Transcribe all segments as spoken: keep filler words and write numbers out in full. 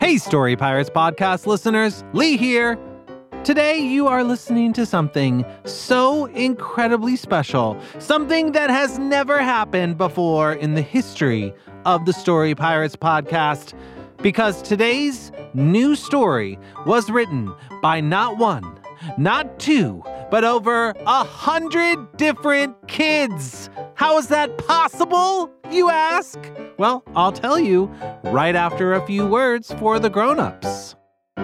Hey, Story Pirates podcast listeners, Lee here. Today you are listening to something so incredibly special, something that has never happened before in the history of the Story Pirates podcast, because today's new story was written by not one, not two, but over a hundred different kids. How is that possible, you ask? Well, I'll tell you right after a few words for the grown-ups.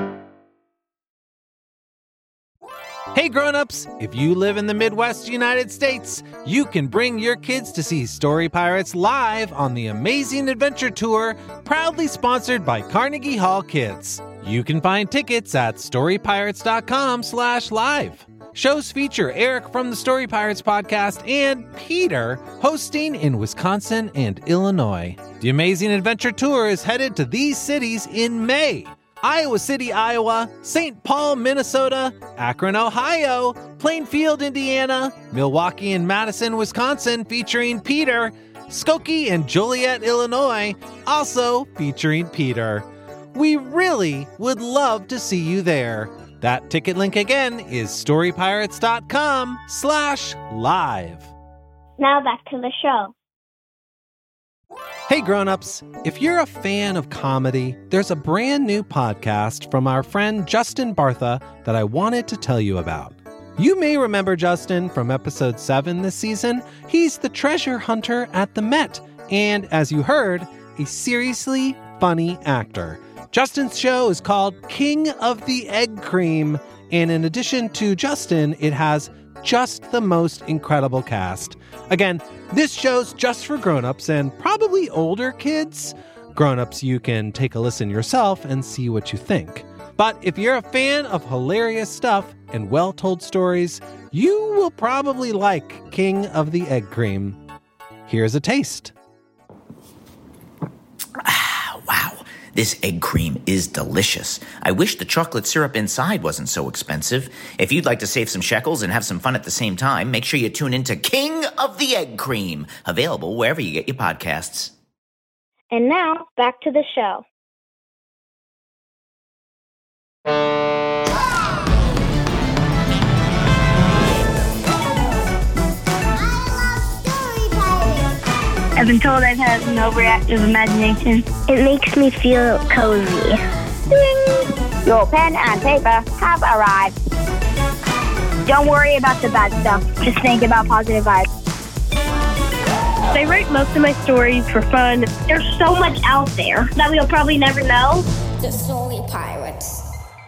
Hey grown-ups, if you live in the Midwest United States, you can bring your kids to see Story Pirates live on the Amazing Adventure Tour, proudly sponsored by Carnegie Hall Kids. You can find tickets at storypirates.com slash live. Shows feature Eric from the Story Pirates podcast and Peter hosting in Wisconsin and Illinois. The Amazing Adventure Tour is headed to these cities in May: Iowa City, Iowa, Saint Paul, Minnesota, Akron, Ohio, Plainfield, Indiana, Milwaukee and Madison, Wisconsin, featuring Peter, Skokie and Joliet, Illinois, also featuring Peter. We really would love to see you there. That ticket link again is storypirates.com slash live. Now back to the show. Hey grown-ups, if you're a fan of comedy, there's a brand new podcast from our friend Justin Bartha that I wanted to tell you about. You may remember Justin from episode seven this season. He's the treasure hunter at the Met, and as you heard, a seriously funny actor. Justin's show is called King of the Egg Cream, and in addition to Justin, it has just the most incredible cast. Again, this show's just for grown-ups and probably older kids. Grown-ups, you can take a listen yourself and see what you think. But if you're a fan of hilarious stuff and well-told stories, you will probably like King of the Egg Cream. Here's a taste. Wow, this egg cream is delicious. I wish the chocolate syrup inside wasn't so expensive. If you'd like to save some shekels and have some fun at the same time, make sure you tune into King of the Egg Cream, available wherever you get your podcasts. And now, back to the show. I've been told I've had an overactive imagination. It makes me feel cozy. Ding! Your pen and paper have arrived. Don't worry about the bad stuff. Just think about positive vibes. I write most of my stories for fun. There's so much out there that we'll probably never know. The Story Pirates.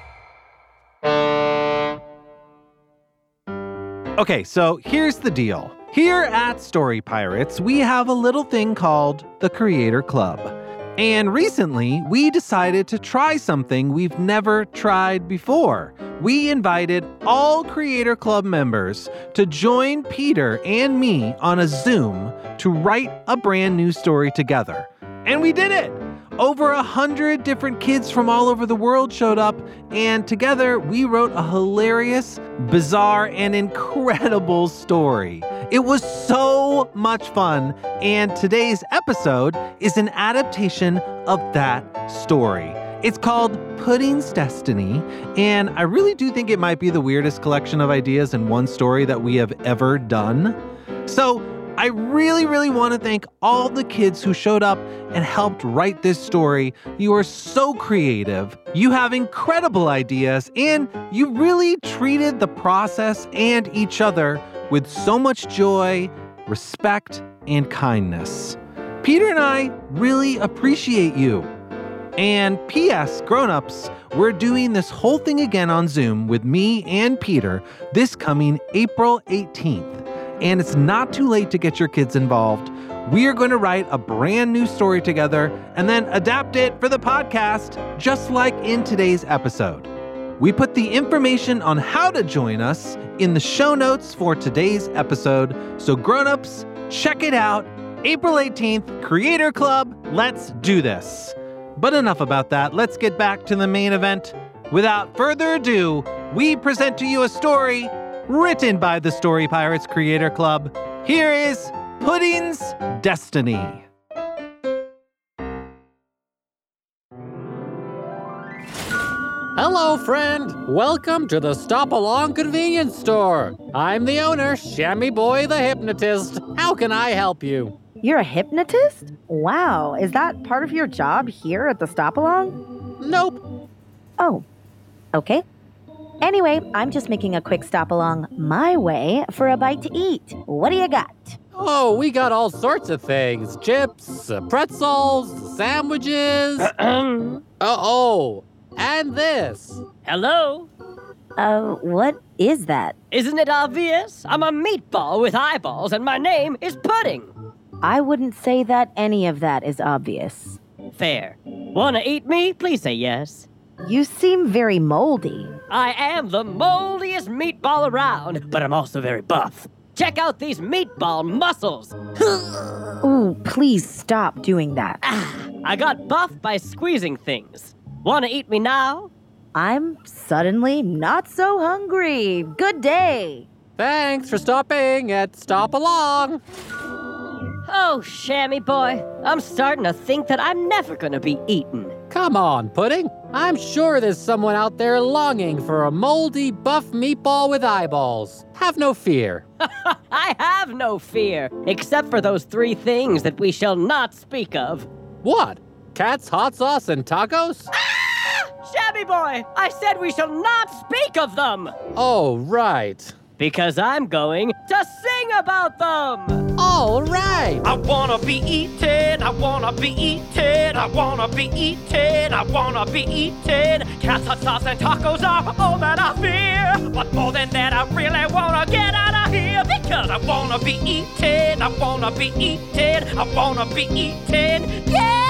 Okay, so here's the deal. Here at Story Pirates, we have a little thing called the Creator Club. And recently, we decided to try something we've never tried before. We invited all Creator Club members to join Peter and me on a Zoom to write a brand new story together. And we did it! Over a hundred different kids from all over the world showed up, and together we wrote a hilarious, bizarre, and incredible story. It was so much fun, and today's episode is an adaptation of that story. It's called Pudding's Destiny, and I really do think it might be the weirdest collection of ideas in one story that we have ever done. So I really, really want to thank all the kids who showed up and helped write this story. You are so creative. You have incredible ideas, and you really treated the process and each other with so much joy, respect, and kindness. Peter and I really appreciate you. And P S grown-ups, we're doing this whole thing again on Zoom with me and Peter this coming April eighteenth. And it's not too late to get your kids involved. We are going to write a brand new story together and then adapt it for the podcast, just like in today's episode. We put the information on how to join us in the show notes for today's episode. So grown-ups, check it out. April eighteenth, Creator Club, let's do this. But enough about that. Let's get back to the main event. Without further ado, we present to you a story written by the Story Pirates Creator Club. Here is Pudding's Destiny. Hello, friend. Welcome to the Stop Along convenience store. I'm the owner, Shammy Boy the hypnotist. How can I help you? You're a hypnotist? Wow, is that part of your job here at the Stop Along? Nope. Oh, okay. Anyway, I'm just making a quick stop along my way for a bite to eat. What do you got? Oh, we got all sorts of things. Chips, uh, pretzels, sandwiches. uh, oh, and this. Hello? Uh, what is that? Isn't it obvious? I'm a meatball with eyeballs and my name is Pudding. I wouldn't say that any of that is obvious. Fair. Wanna eat me? Please say yes. You seem very moldy. I am the moldiest meatball around, but I'm also very buff. Check out these meatball muscles. Ooh, please stop doing that. Ah, I got buff by squeezing things. Wanna eat me now? I'm suddenly not so hungry. Good day. Thanks for stopping at Stop Along. Oh, Shammy Boy, I'm starting to think that I'm never gonna be eaten. Come on, Pudding. I'm sure there's someone out there longing for a moldy, buff meatball with eyeballs. Have no fear. I have no fear, except for those three things that we shall not speak of. What? Cats, hot sauce, and tacos? Ah! Shabby Boy, I said we shall not speak of them! Oh, right. Because I'm going to sing about them! All right! I wanna be eaten, I wanna be eaten, I wanna be eaten, I wanna be eaten. Cats, hot sauce, and tacos are all that I fear. But more than that, I really wanna get out of here. Because I wanna be eaten, I wanna be eaten, I wanna be eaten. Yeah!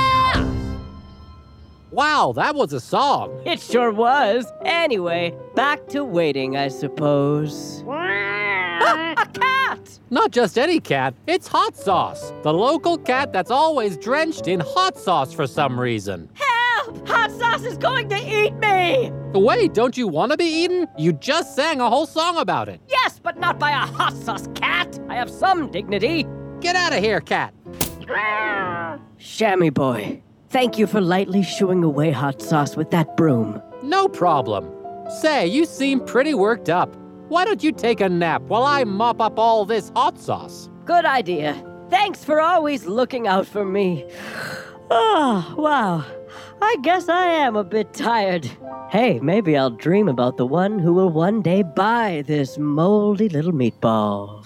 Wow, that was a song. It sure was. Anyway, back to waiting, I suppose. Ah, a cat! Not just any cat, it's Hot Sauce, the local cat that's always drenched in hot sauce for some reason. Help! Hot sauce is going to eat me! Wait, don't you want to be eaten? You just sang a whole song about it. Yes, but not by a hot sauce cat. I have some dignity. Get out of here, cat. Shammy Boy, thank you for lightly shooing away hot sauce with that broom. No problem. Say, you seem pretty worked up. Why don't you take a nap while I mop up all this hot sauce? Good idea. Thanks for always looking out for me. Oh, wow. I guess I am a bit tired. Hey, maybe I'll dream about the one who will one day buy this moldy little meatball.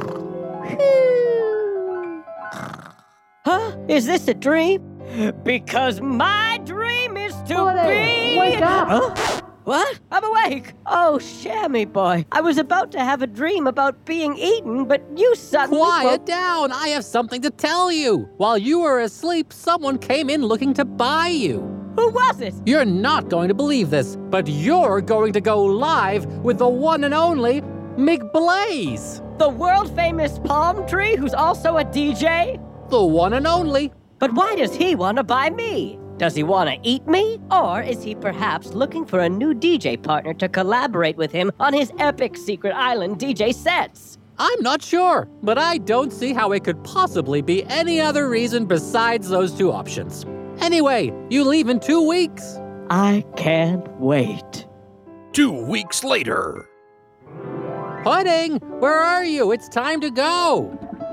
Huh? Is this a dream? Because my dream is to Pudding, be... wake up! Huh? What? I'm awake. Oh, Shammy Boy. I was about to have a dream about being eaten, but you suddenly... Quiet woke... down. I have something to tell you. While you were asleep, someone came in looking to buy you. Who was it? You're not going to believe this, but you're going to go live with the one and only McBlaze. The world-famous palm tree who's also a D J? The one and only. But why does he want to buy me? Does he want to eat me? Or is he perhaps looking for a new D J partner to collaborate with him on his epic Secret Island D J sets? I'm not sure, but I don't see how it could possibly be any other reason besides those two options. Anyway, you leave in two weeks. I can't wait. Two weeks later. Pudding, where are you? It's time to go.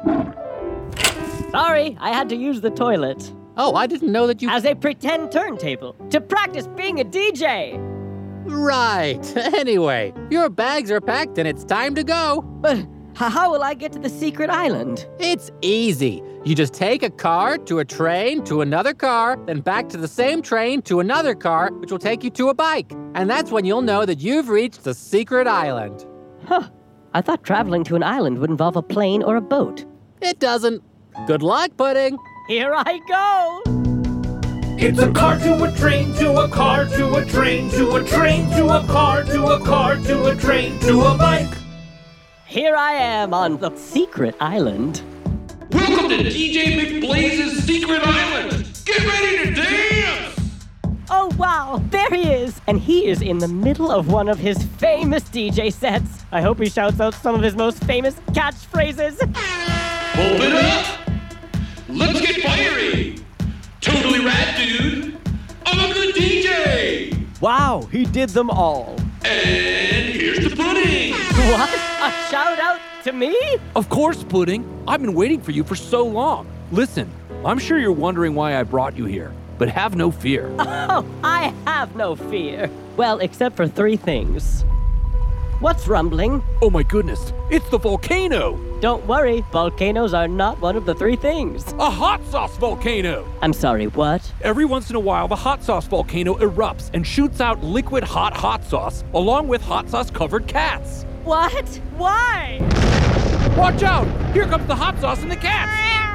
Sorry, I had to use the toilet. Oh, I didn't know that you... As a pretend turntable, to practice being a D J. Right. Anyway, your bags are packed and it's time to go. But how will I get to the secret island? It's easy. You just take a car to a train to another car, then back to the same train to another car, which will take you to a bike. And that's when you'll know that you've reached the secret island. Huh. I thought traveling to an island would involve a plane or a boat. It doesn't. Good luck, Pudding. Here I go! It's a car to a train to a car to a train to a train to a car to a car to a train to a bike. Here I am on the secret island. Welcome to D J McBlaze's Secret Island. Get ready to dance! Oh, wow, there he is. And he is in the middle of one of his famous D J sets. I hope he shouts out some of his most famous catchphrases. Hold it up! Let's get fiery! Totally rad, dude! I'm a good D J! Wow, he did them all. And here's the pudding. What? A shout out to me? Of course, Pudding. I've been waiting for you for so long. Listen, I'm sure you're wondering why I brought you here, but have no fear. Oh, I have no fear. Well, except for three things. What's rumbling? Oh my goodness, it's the volcano! Don't worry, volcanoes are not one of the three things. A hot sauce volcano! I'm sorry, what? Every once in a while, the hot sauce volcano erupts and shoots out liquid hot hot sauce, along with hot sauce covered cats. What? Why? Watch out! Here comes the hot sauce and the cats!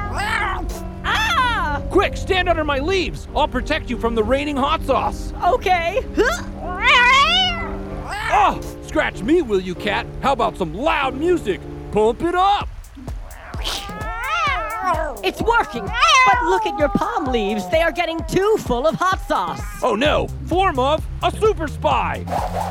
Ah! Quick, stand under my leaves. I'll protect you from the raining hot sauce. Okay. Oh, scratch me, will you, cat? How about some loud music? Pump it up! It's working! But look at your palm leaves. They are getting too full of hot sauce. Oh no! Form of a super spy!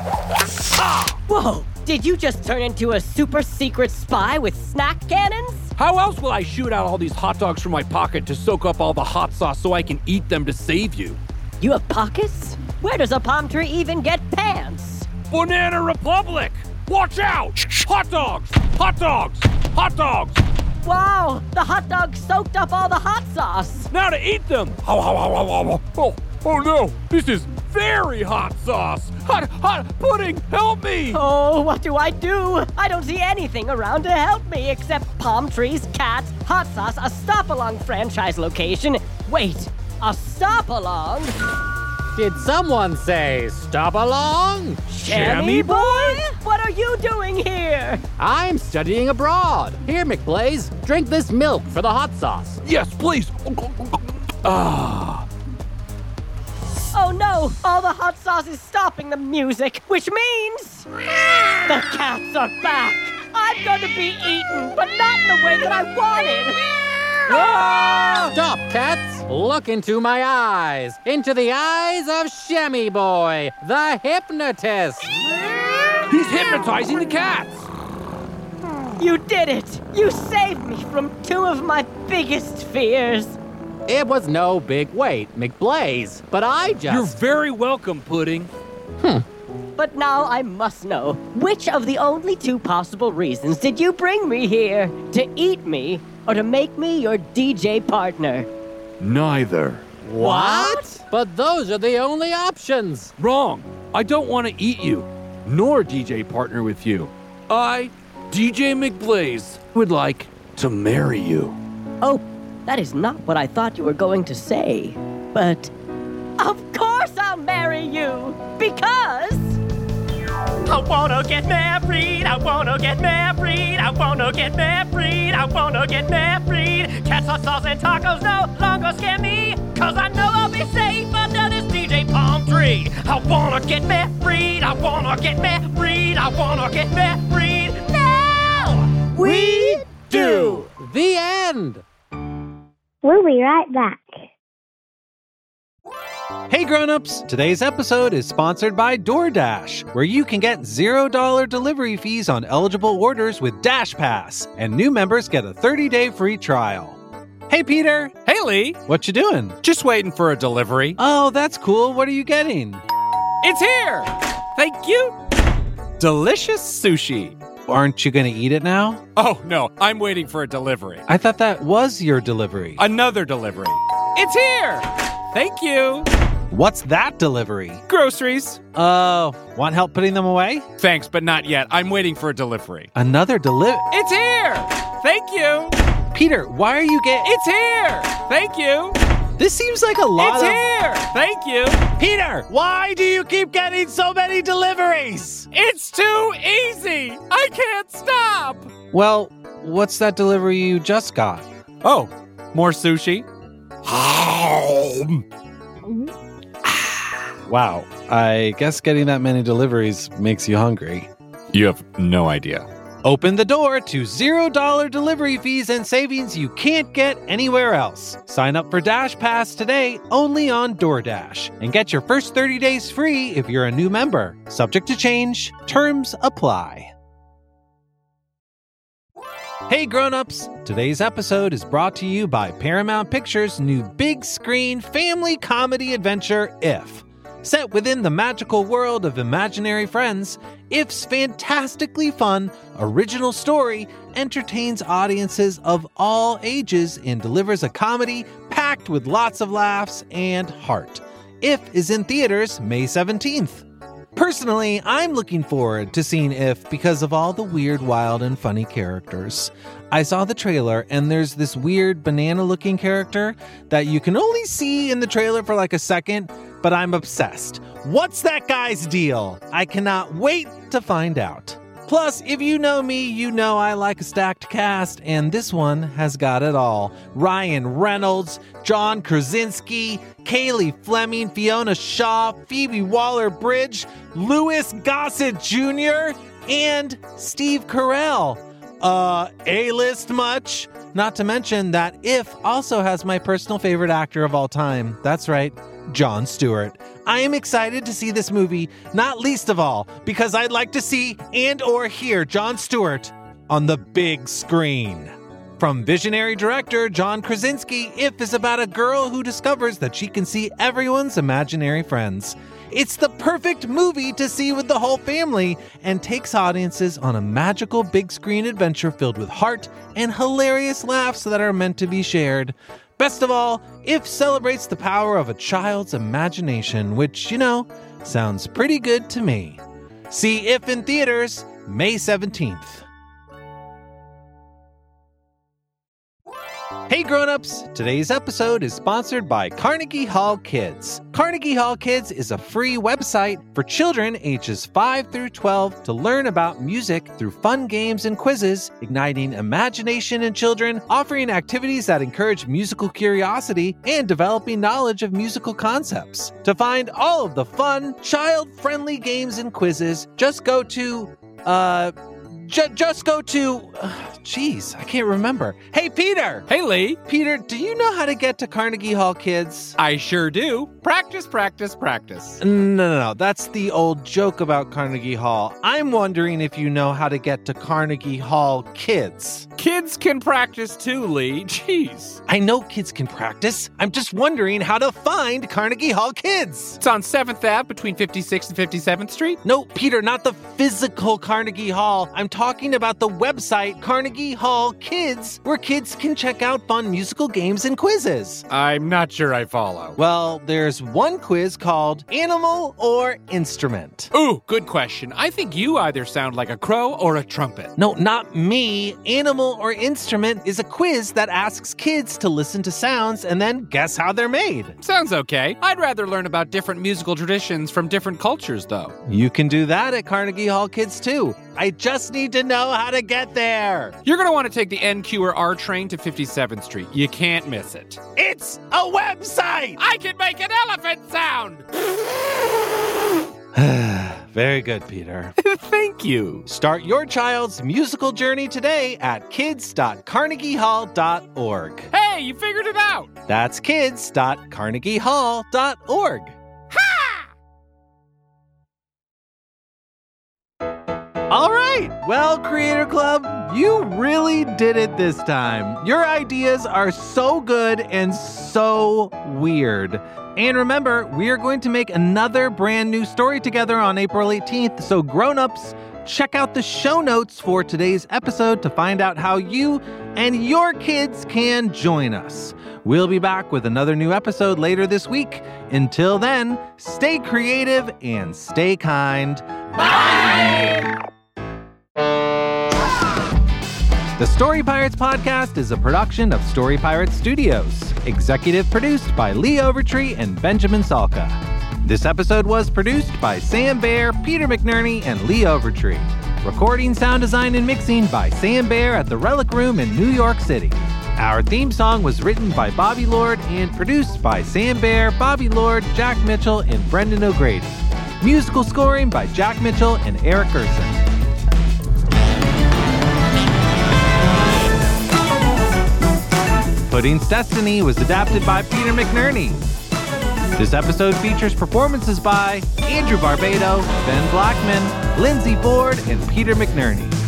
Ah! Whoa! Did you just turn into a super secret spy with snack cannons? How else will I shoot out all these hot dogs from my pocket to soak up all the hot sauce so I can eat them to save you? You have pockets? Where does a palm tree even get pants? Banana Republic! Watch out! Hot dogs! Hot dogs! Hot dogs! Wow! The hot dog soaked up all the hot sauce! Now to eat them! Oh, oh, oh no! This is very hot sauce! Hot, hot pudding! Help me! Oh, what do I do? I don't see anything around to help me except palm trees, cats, hot sauce, a stop-along franchise location. Wait, a stop-along? Did someone say stop along? Shammy boy? What are you doing here? I'm studying abroad. Here, McBlaze, drink this milk for the hot sauce. Yes, please. Ah. Oh no, all the hot sauce is stopping the music, which means the cats are back. I'm gonna be eaten, but not in the way that I wanted. Ah! Stop, cats! Look into my eyes. Into the eyes of Shammy Boy, the hypnotist. He's hypnotizing the cats. You did it! You saved me from two of my biggest fears. It was no big wait, McBlaze, but I just... You're very welcome, Pudding. Hmm. But now I must know, which of the only two possible reasons did you bring me here? To eat me, or to make me your D J partner? Neither. What? But those are the only options. Wrong. I don't want to eat you, nor D J partner with you. I, D J McBlaze, would like to marry you. Oh, that is not what I thought you were going to say. But, of course I'll marry you, because... I wanna get married, I wanna get married, I wanna get married, I wanna get married. Cats, hot sauce, and tacos no longer scare me, cause I know I'll be safe under this D J palm tree. I wanna get married, I wanna get married, I wanna get married now! We do! The end! We'll be right back. Hey grown-ups, today's episode is sponsored by DoorDash, where you can get zero dollars delivery fees on eligible orders with Dash Pass, and new members get a thirty-day free trial. Hey Peter! Hey Lee! What you doing? Just waiting for a delivery. Oh, that's cool. What are you getting? It's here! Thank you! Delicious sushi. Aren't you gonna eat it now? Oh, no, I'm waiting for a delivery. I thought that was your delivery. Another delivery. It's here! Thank you! What's that delivery? Groceries. Oh, uh, want help putting them away? Thanks, but not yet. I'm waiting for a delivery. Another delivery? It's here! Thank you! Peter, why are you getting... It's here! Thank you! This seems like a lot it's of... It's here! Thank you! Peter, why do you keep getting so many deliveries? It's too easy! I can't stop! Well, what's that delivery you just got? Oh, more sushi? Wow, I guess getting that many deliveries makes you hungry. You have no idea. Open the door to zero dollars delivery fees and savings you can't get anywhere else. Sign up for Dash Pass today only on DoorDash and get your first thirty days free if you're a new member. Subject to change. Terms apply. Hey grown-ups, today's episode is brought to you by Paramount Pictures' new big screen family comedy adventure, If. Set within the magical world of imaginary friends, If's fantastically fun, original story entertains audiences of all ages and delivers a comedy packed with lots of laughs and heart. If is in theaters May seventeenth. Personally, I'm looking forward to seeing If because of all the weird, wild, and funny characters. I saw the trailer, and there's this weird banana-looking character that you can only see in the trailer for like a second, but I'm obsessed. What's that guy's deal? I cannot wait to find out. Plus, if you know me, you know I like a stacked cast, and this one has got it all. Ryan Reynolds, John Krasinski, Kaylee Fleming, Fiona Shaw, Phoebe Waller-Bridge, Louis Gossett Junior, and Steve Carell. Uh, A-list much? Not to mention that If also has my personal favorite actor of all time. That's right, Jon Stewart. I am excited to see this movie, not least of all, because I'd like to see and or hear Jon Stewart on the big screen. From visionary director John Krasinski, If is about a girl who discovers that she can see everyone's imaginary friends. It's the perfect movie to see with the whole family and takes audiences on a magical big screen adventure filled with heart and hilarious laughs that are meant to be shared. Best of all, If celebrates the power of a child's imagination, which, you know, sounds pretty good to me. See If in theaters May seventeenth. Hey grown-ups! Today's episode is sponsored by Carnegie Hall Kids. Carnegie Hall Kids is a free website for children ages five through twelve to learn about music through fun games and quizzes, igniting imagination in children, offering activities that encourage musical curiosity, and developing knowledge of musical concepts. To find all of the fun, child-friendly games and quizzes, just go to, uh... J- just go to... Jeez, uh, I can't remember. Hey, Peter! Hey, Lee! Peter, do you know how to get to Carnegie Hall Kids? I sure do. Practice, practice, practice. No, no, no. That's the old joke about Carnegie Hall. I'm wondering if you know how to get to Carnegie Hall Kids. Kids can practice too, Lee. Jeez. I know kids can practice. I'm just wondering how to find Carnegie Hall Kids. It's on seventh Avenue between fifty-sixth and fifty-seventh Street. No, Peter, not the physical Carnegie Hall. I'm talking about the website Carnegie Hall Kids, where kids can check out fun musical games and quizzes. I'm not sure I follow. Well, there's one quiz called Animal or Instrument. Ooh, good question. I think you either sound like a crow or a trumpet. No, not me. Animal or Instrument is a quiz that asks kids to listen to sounds and then guess how they're made. Sounds okay. I'd rather learn about different musical traditions from different cultures, though. You can do that at Carnegie Hall Kids, too. I just need to know how to get there. You're going to want to take the N Q or R train to fifty-seventh Street. You can't miss it. It's a website! I can make an elephant sound! Very good, Peter. Thank you. Start your child's musical journey today at kids dot carnegie hall dot org. Hey, you figured it out! That's kids dot carnegie hall dot org. All right, well, Creator Club, you really did it this time. Your ideas are so good and so weird. And remember, we are going to make another brand new story together on April eighteenth, so grown-ups, check out the show notes for today's episode to find out how you and your kids can join us. We'll be back with another new episode later this week. Until then, stay creative and stay kind. Bye! The Story Pirates podcast is a production of Story Pirates Studios, executive produced by Lee Overtree and Benjamin Salka. This episode was produced by Sam Baer, Peter McNerney, and Lee Overtree. Recording, sound design, and mixing by Sam Baer at the Relic Room in New York City. Our theme song was written by Bobby Lord and produced by Sam Baer, Bobby Lord, Jack Mitchell, and Brendan O'Grady. Musical scoring by Jack Mitchell and Eric Gerson. Pudding's Destiny was adapted by Peter McNerney. This episode features performances by Andrew Barbado, Ben Blackman, Lindsay Ford, and Peter McNerney.